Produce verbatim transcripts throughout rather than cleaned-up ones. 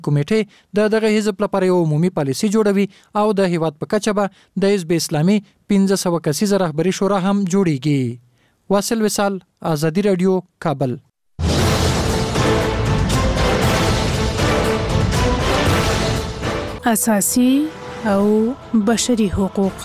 کمیټې د دغه حزب لپاره یو عمومي پالیسي جوړوي او د هیواد په کچه به د حزب اسلامي پنځه سوه کسیزه رهبري شورا هم جوړیږي. واصل وصال، آزادي رادیو، کابل. اساسي او بشري حقوق.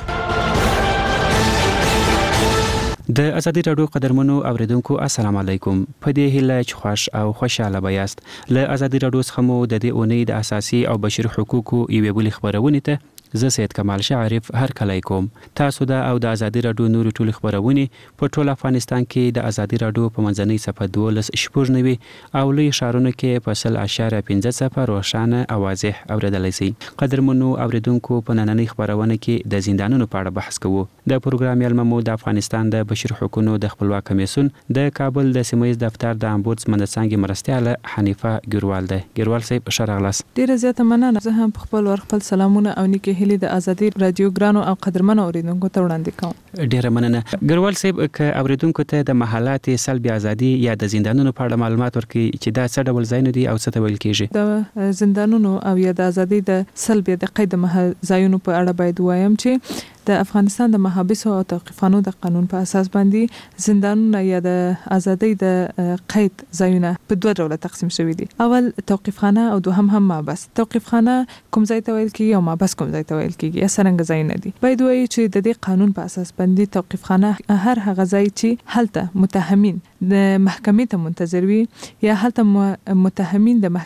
د ازادي رادیو قدرمنو اوریدونکو السلام علیکم. په دې هیله چې خوش او خوشاله بیاست. له ازادي رادیو څخه مو د دې اونۍ د اساسي او بشري حقوقو یوې بلې خبرونه ته زه سید کمال شعرف هر کله کوم. تاسو دا او د ازادي رادیو نور ټول خبرونه په ټول افغانستان کې د ازادي رادیو په منځنۍ صفحه دولس شپږ نوي او لوی ښارونو کې په سل اشاریه پنځه صفر روښانه او واضح اوریدلای شئ. قدرمنو اوریدونکو په نننۍ خبرونه کې د زندانونو په اړه بحث کوو. د پروګرام یلممو د افغانستان د بشري حقوقو د خپلواک کمیسیون د کابل د سیمه‌ییز دفتر د امبودسمن څنګه مرستياله حنیفه ګروال ده. ګروال صاحب شرغلاس. ډیره زیاته مننه. زه هم په خپل ور خپل سلامونه او نیکه هلي د ازادي رادیو ګرانو او قدرمنو اوریدونکو ته وړاندې کوم. ډیره مننه. ګروال صاحب ک اوریدونکو ته د محلات سلبي ازادي یا د زندانونو په اړه معلومات ورکړي چې دا څه ډول ځایونه دي او څه ته ویل کیږي. د زندانونو او یا د ازادي د سلبي د قید ځایونو په اړه باید وایم چې د افغانستان د محابسو او توقیفخانو د قانون په اساس باندې زندانونه یا د ازادۍ د قید ځایونه په دوه ډوله تقسیم شوي دي. اول توقیفخانه او دوهم هم محبس. توقیفخانه کوم ځای ته ویل کیږي او محبس کوم ځای ته ویل کیږي یا څرنګه ځایونه دي. باید وایي چې د دې قانون په اساس باندې توقیفخانه هر هغه ځای چې هلته متهمین د محکمې ته منتظر وي یا هلته متهمین د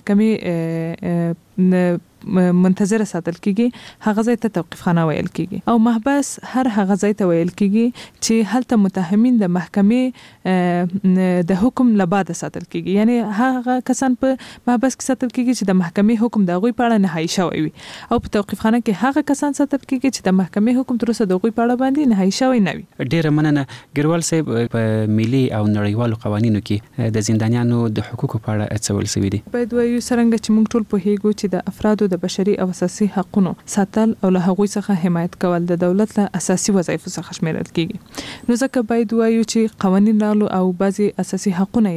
محکمې منتظر ساتل کیږي هغه ځای ته توقیفخانه ویل کیږي. او محبس هر هغه ځای ته ویل کیږي چې هلته متهمین د محکمې د حکم له بعد ساتل کیږي. یعنی هغه کسان په محبس کې ساتل کیږي چې د محکمې حکم د غوي په اړه نهایی شوی وي او په توقیفخانه کې هغه کسان ساتل کیږي چې د محکمې حکم تر اوسه د غوي په اړه باندې نهایی شوی نه وي. ډیره مننه. ګروال صاحب په ملي او نړیوالو قوانینو کې د زندانیانو د حقوقو په اړه څه ویل شوی دي؟ باید وایو څرنګه چې موږ ټول پوهیږو چې د افرادو د بشري او اساسي حقوقو ساتل او له هغوی څخه حمایت کول د دولت له اساسي وظایفو څخه شمیرل کیږي. نو ځکه باید وایو چې قوانین رالو او بعضي اساسي حقوقونه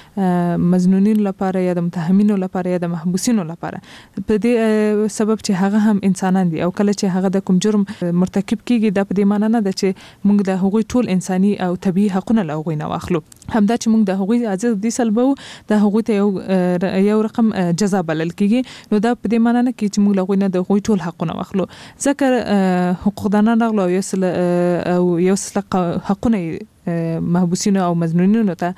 د مظنونین لپاره یا د متهمینو لپاره یا د محبوسینو لپاره په دې سبب چې هغه هم انسانان دي او کله چې هغه د کوم جرم مرتکب کیږي دا په دې معنی نه ده چې موږ د هغوی ټول انساني او طبيعي حقوقونه له هغوی نه واخلو. همدا چې موږ د هغوی ازادي سلبو د هغوی ته یو یو رقم جزا بلل کیږي. نو دا په دې معنی نه کې چې موږ له هغوی نه د هغوی ټول حقونه واخلو. ځکه حقوقدانان راغلو او یو او یو حقونه محبوسینو او مظنونینو ته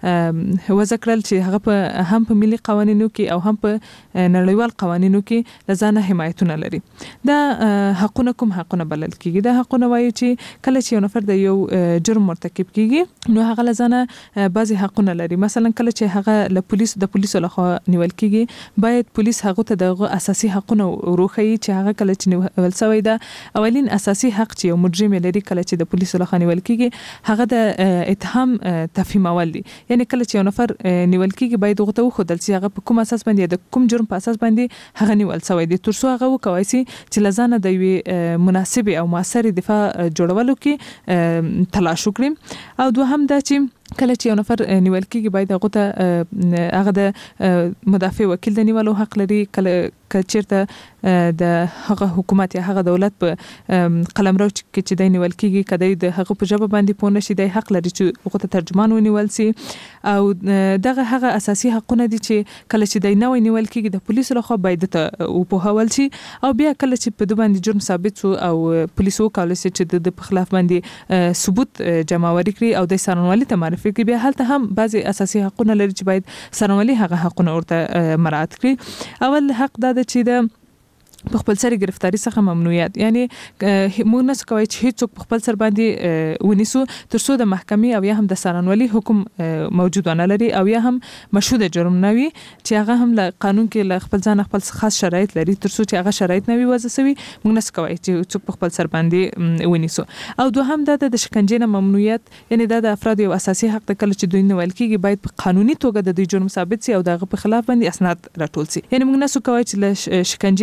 وضع کړل چې هغه په هم په ملي قوانینو کې او هم په نړیوال قوانینو کې لزانه حمایتونه لري. دا حقونه کوم حقونه بلل کیږي؟ دا حقونه وایي چې کله چې یو نفر د یو جرم مرتکب کیږي نو هغه لزانه بعضي حقونه لري. مثلا کله چې هغه له پولیس د پولیسو لخوا نیول کیږي باید پولیس هغه ته د اساسي حقونه وروخی چې هغه کله چې نیول شوی دا اولین اساسي حق چې یو مجرم لري کله چې د پولیسو لخوا نیول کیږي هغه د اتهام تفهیمول دي. یعنی کله چې یو نفر نیول کیږي باید هغه ته وښودل شي هغه په کوم اساس باندې د کوم جرم په اساس باندې هغه نیول شوی دی تر څو هغه وکوي چې لزانه د یوې مناسبه او موثره دفاع جوړولو کې تلاش وکړي. او دوهم دا چې کله چې یو نفر نیول کیږي باید هغه ته هغه د مدافع وکیل د نیولو حق لري. کله کچیرته د هغه حکومت یا هغه دولت په قلمرو کې چې د نیول کیږي کدی د هغه په ژبه باندې پونه شي د حق لري چې هغه ته ترجمان ونیول شي. او دغه هغه اساسي حقونه دي چې کله چې د نوې نیول کیږي د پولیسو لخوا باید ته وپوهول شي او بیا کله چې په دوه باندې جرم ثابت شو او پولیسو کولای شي چې د خلاف باندې ثبوت جمع ورکړي او د سرنوالي ته معرفي کړي بیا هلته هم بعضي اساسي حقونه لري چې باید سرنوالي هغه حقونه ورته مراعات کړي. اول حق دا چې د په خپل سر گرفتاری څخه ممنوعیت. یعنی موږ نه کوي چې هیڅ په خپل سر باندې ونیسو تر څو د محکمې او یا هم د سرنوالي حکم موجود ونه لري او یا هم مشهود جرم نه وي چې هغه هم له قانون کې له خپل ځان خپل خاص شرایط لري تر څو چې هغه شرایط نه وي وضع شوی موږ نه کوي چې څوک په خپل سر باندې ونیسو. او دوهم دا د شکنجې نه ممنوعیت. یعنی دا د افراد یو اساسي حق د کله چې دوی نه ویل کیږي باید په قانوني توګه د دوی جرم ثابت شي او دغه په خلاف باندې اسناد راټول شي. یعنی موږ نه کوي چې له شکنجې نه یا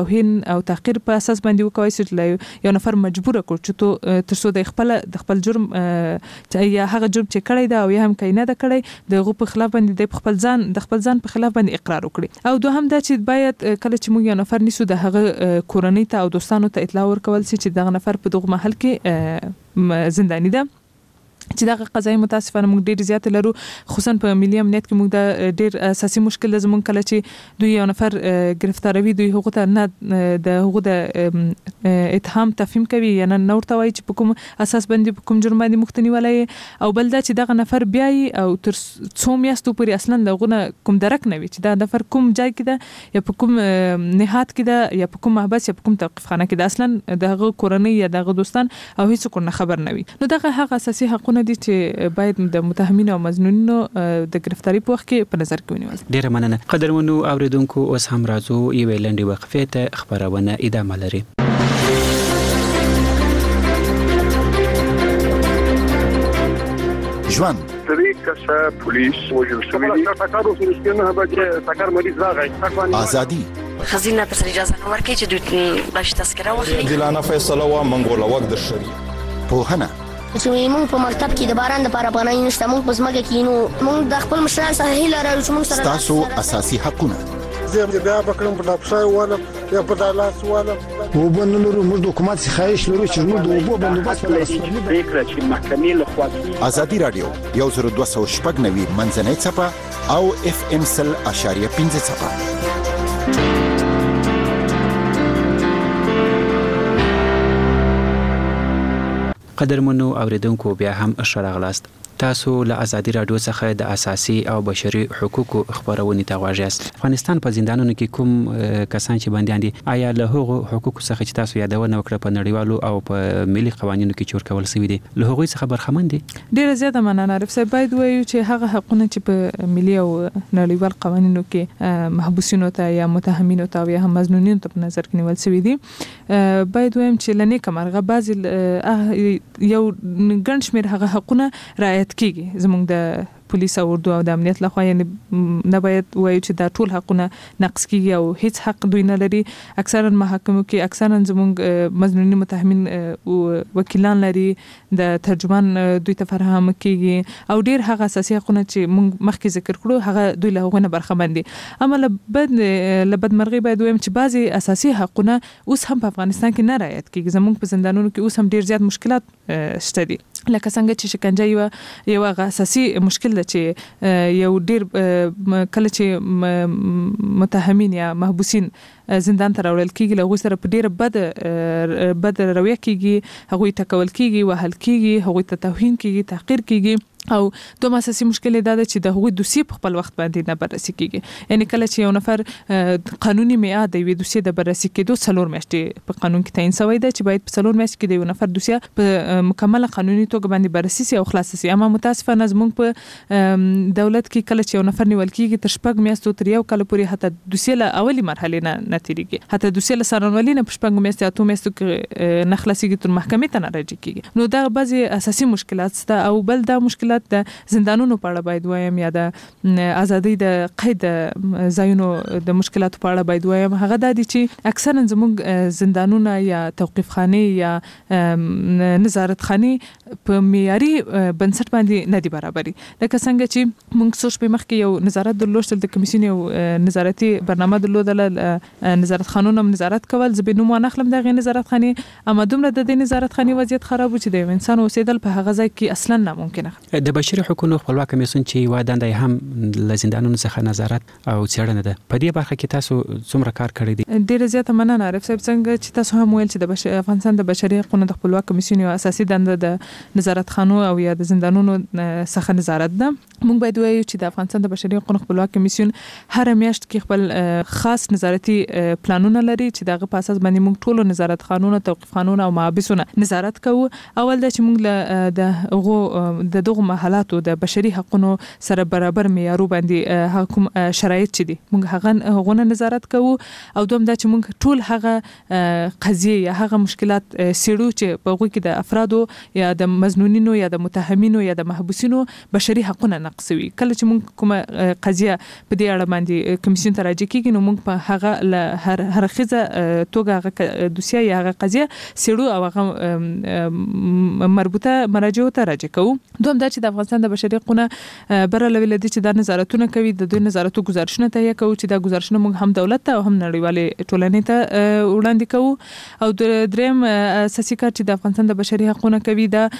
توهین او تحقیر په اساس باندې وکوي چې یو نفر مجبور کړ چې تو ترڅو د خپل د خپل جرم یا هغه جرم چې کړی دا او یا هم کینه دا کړی د غو په خلاف باندې د خپل ځان د خپل ځان په خلاف باندې اقرار وکړي. او دوهم دا چې باید کله چې موږ یو نفر نیسو د هغه کورنۍ ته او دوستانو ته اطلاع ورکول شي چې دغه نفر په دغه محل کې زنداني ده. چې دا قضایي متاسفانه موږ ډیر زیات لرو، خصوصا په ملي امنیت کې موږ د ډیر اساسي مشکل زمون کله چې دوی یو نفر گرفتاروي دوی هغه ته نه د هغه د اتهام تفهیم کوي یا نه نور توای چې په کوم اساس باندې په کوم جرم باندې مختنی ولای او بل دا چې دغه نفر بیاي او تر څو میاشتو پورې اصلا دغه کوم درک نه وي چې دا نفر کوم ځای کې ده یا په کوم نهاد کې ده یا په کوم محبس یا په کوم توقيف خانه کې ده، اصلا دغه کورنۍ یا دغه دوستان او هیڅ کو نه خبر نه وي. نو دغه هغه اساسي حقونه دي چې باید د متهمینو او مظنونینو د گرفتاری په وخت کې په نظر کې ونیول. ډیره مننه. قدرمنو اوریدونکو اوس هم راځو یو لنډي وقفه ته خبرونه ادامه لري. ژوند درې کسه پولیس وژل شوي دي. ټاکارو سره نه به ټاکار مریض راغی. ازادي خزینه تر اجازه نه ورکړي چې دوی باش تذکره واخلي. دلانه فیصله وا منګول وخت د شری پوهنه چې موږ په مکتب کې د باران لپاره پناه نشته، موږ په ځمکه کې نو موږ د خپل مشران سره هیله لرو چې موږ سره تاسو اساسي حقونه زه بیا بکرم په لاپشای والا یا په دالاس والا وبنلرو موږ د حکومت څخه خواهش لرو چې موږ د وبو بندوبست لپاره فکر چې محکمې له خوا ازادي رادیو یو زر دوه سوه شپږ نوي منځنۍ صفه او اف ام سل اشاریه پنځه صفه. قدرمنو اوریدونکو بیا هم ښه راغلاست. تاسو له ازادي رادیو څخه د اساسي او بشري حقوقو خبرونه ته غواړئ. افغانستان په زندانونو کې کوم کسان چې بنديان دي آیا له هغو حقوقو څخه چې تاسو یادونه وکړه په نړیوالو او په ملي قوانینو کې چور کول شوی دي له هغوی څخه برخمن دي؟ ډیره زیاته مننه عارف صاحب. باید وایو چې هغه حقونه چې په ملي او نړیوال قوانینو کې محبوسینو ته یا متهمینو ته یا هم مظنونینو ته په نظر کې نیول شوی دي، باید وایم چې لنی کمرغه بعضی یو ګڼ شمېر هغه حقونه رعایت کیږي زموږ د پولیس او اردو او د امنیت لخوا، یعنی نه باید وایو چې دا ټول حقونه نقص کیږي او هیڅ حق دوی نه لري. اکثرا محاکمو کې اکثرا زموږ مظنونین متهمین وکیلان لري، د ترجمان دوی ته فراهم کیږي او ډیر هغه اساسي حقونه چې موږ مخکې ذکر کړو هغه دوی له هغه نه برخمن دي. اما لبد لبدمرغي باید وایم چې بعضي اساسي حقونه اوس هم په افغانستان کې نه رعایت کیږي. زموږ په زندانونو کې اوس هم ډیر زیات مشکلات شته دي، لکه څنګه چې شکنجه یو یو هغه اساسي مشکل ده چې یو ډیر کله چې متهمین یا محبوسین زندان ته راوړل کیږي له سره په ډیره بد بد رویه کیږي، هغوی ټکول کیږي، وهل کیږي، هغوی ته توهین کیږي، تحقیر کیږي او دوه اساسي مشکل دا ده چې د هغوی دوسیه په خپل وخت باندې نه بررسي کیږي. یعنی کله چې یو نفر قانوني میعاد دی دوسیه د بررسي کېدو څلور میاشتې په قانون کې تعین شوی دی چې باید په څلور میاشتې کې د یو نفر دوسیه په مکمله قانوني توګه باندې بررسي شي او خلاص شي. اما متاسفانه زموږ په دولت کې کله چې یو نفر نیول کیږي تر شپږ میاشتو تر یو کال پورې حتی دوسیه له اولي مرحله نه نه تیریږي، حتی دوسیه له څارنوالۍ نه په شپږ میاشتې اته میاشتو کې نه خلاصيږي تر محکمې ته نه راځي کیږي. نو دا بعضي اساسي مشکلات شته. او بل دا مشکلات د زندانونو په اړه باید وایم یا د ازادي د قید ځایونو د مشکلاتو په اړه باید وایم. هغه د دي چې اکثرا زموږ زندانونه یا توقيف خانه یا نظارت خانه په معیاري بنسټ باندې نه دي برابري. لکه څنګه چې موږ څو شپې مخکې یو نظارت درلوشل د کمیسیون یو نظارتي برنامه درلودل، نظارت خانونو نظارت کول زه به نوم نخلم دغه نظارت خانه، اما دومره د دې نظارت خانه وضعیت خراب و چې د انسان اوسېدل په هغه ځای کې اصلا ناممکنه. د بشري حقوقو خپلواک کمیسیون چې واداندای هم ل زندانونو څخه نظارت او څېړنه ده، په دې برخه کې تاسو څومره کار کړی دی؟ ډیر زیاته مننه عارف صاحب. څنګه چې تاسو هم ویل چې د بشري افغانستان د بشري حقوقو د خپلواک کمیسیون یو اساسي دنده د نظارت خانو او یا د زندانونو څخه نظارت ده. موږ باید وایو چې د افغانستان د بشري حقوقو خپلواک کمیسیون هر میاشت کې خپل خاص نظارتي پلانونه لري چې دغه په اساس باندې موږ ټول نظارت خانونه، توقيف خانونه او محابسونه نظارت کوو. اول د چې موږ د غو د دغه کوم حالاتو د بشري حقوقو سره برابر معیارو باندې هغه کوم شرایط چې دي موږ هغه غونه نظارت کوو او دوم دا چې موږ ټول هغه قضیه یا هغه مشکلات سیړو چې په هغه کې د افرادو یا د مزنونینو یا د متهمینو یا د محبوسینو بشري حقوقونه نقض وي. کله چې موږ کومه قضیه په دې اړه باندې کمیسیون ته راځي کیږي نو موږ په هغه له هر هر خزه توګه هغه دوسیه یا هغه قضیه سیړو او هغه مربوطه مراجعو ته راځي کوو. دوم دا چې د افغانستان د بشري حقوقو بره لوي لدی چې د نظارتونه کوي د دوی نظارتو گزارشونه تهیه کوي چې دا گزارشونه موږ هم دولت ته او هم نړیوالې ټولنې ته وړاندې کوو. او د دریم اساسي کار چې د افغانستان د بشري حقوقو کوي دا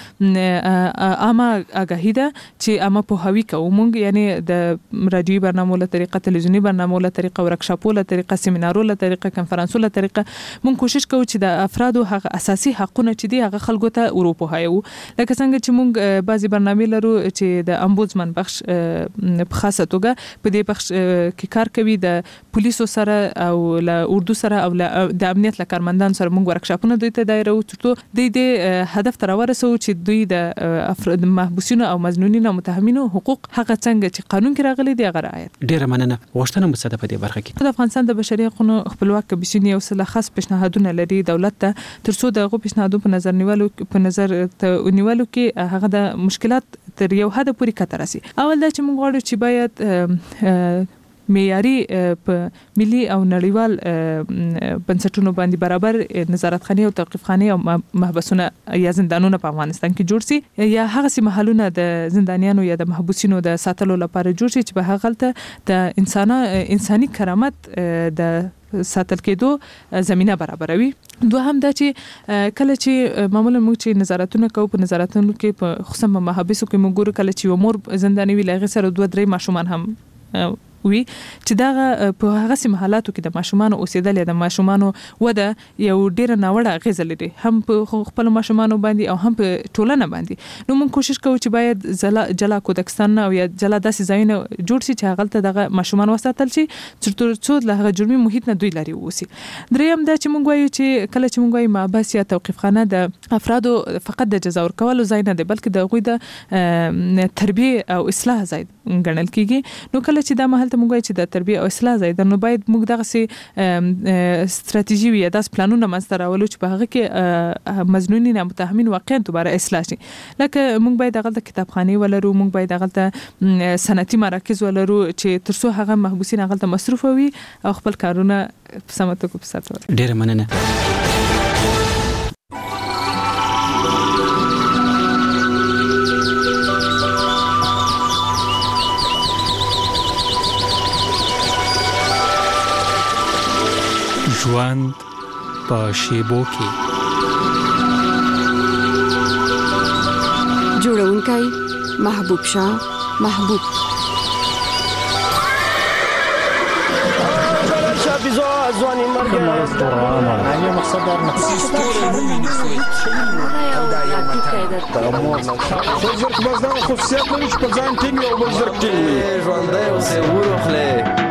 عامه آگاهی ده چې عامه پوهاوی کوو موږ یعنی د رادیوي برنامو له طریقه تلویزیونی برنامو له طریقه ورکشاپو له طریقه سیمینارو له طریقه کنفرانسو له طریقه موږ کوشش کوو چې د افرادو هغه اساسي حقوقونه چې دي هغه خلکو ته وروپوهایو. لکه څنګه چې موږ بعضی برنامې لرو چې د امبودسمن بخش په خاصه توګه په دې بخش کې کار کوي د پولیسو سره او له اردو سره او د امنیت له کارمندان سره موږ ورکشاپونه دوی ته دایره وتو د دې هدف تر ورسو چې دوی د افراد محبوسینو او مزنونینو او متهمینو حقوق هغه څنګه چې قانون کې راغلي دی هغه رعایت. ډیره مننه. غوښتنه مو څه په دې برخه کې د افغانستان د بشري حقوقو خپلواک کمیسیون یو څه خاص پیشنهادونه لري دولت ته ترڅو دغه پیشنهادو په نظر نیولو په نظر ته نیولو کې هغه د مشکلات تر یو حد پورې کتر راسي. اول دا چې موږ غواړو چې باید معیاري په ملي او نړیوال بنسټونو باندې برابر نظارتخانه او توقيفخانه او محبسونه یا زندانونه په افغانستان کې جوړ سي یا هغه سي محلونه د زندانیانو یا د محبوسینو د ساتلو لپاره جوړ سي چې به هغه ته د انسانه انساني کرامت د ساتل کېدو زمينه برابروي. دوهم دا چې کله چې معمولا موږ چې نظارتونه کوو په نظارتونو کې په خصوصا محابسو کې موږ ګورو کله چې امور زنداني وی لغه سره دوه درې ماشومان هم وي چې دا په هغه سم حالاتو کې د ماشومان اوسېدل د ماشومان وده یو ډیره ناوړه غیزه لري هم په خپل ماشومان باندې او هم په ټولنه باندې. نو موږ کوشش کوو چې باید جلا جلا کودکستان او یا جلا داسې ځایونه جوړ شي چې هغه ته دغه ماشومان وساتل شي چې له هغه جرمي محیط نه دوی لري وسی. دریم دا چې موږ وایو چې کله چې موږ وایو محبس یا توقيفخانه د افرادو فقط د جزا ورکولو ځای نه دی بلکې د غوي د تربیه او اصلاح ځای ګڼل کیږي. نو کله چې دا محل ته موږ چې د تربیه او اصلاح ځای د نو باید موږ دغه سي ستراتیژي وي داس پلانونه مستر اولو چې په هغه کې مزنونین او متهمین واقعا دوباره اصلاح شي. لکه موږ باید دغه کتابخانه ولرو موږ باید دغه صنعتي مراکز ولرو چې ترڅو هغه محبوسین هغه ته مصروف وي او خپل کارونه په سمته کو په ساتل. ډیره مننه. ژوند په شیبو کې جوړونکی محبوب شاه محبوب ځواني مرګ نه مقصد در مقصد بس دا خصوصیت لري چې په ځان ټینګ او بل زر ټینګ ژوندۍ اوسې ورخله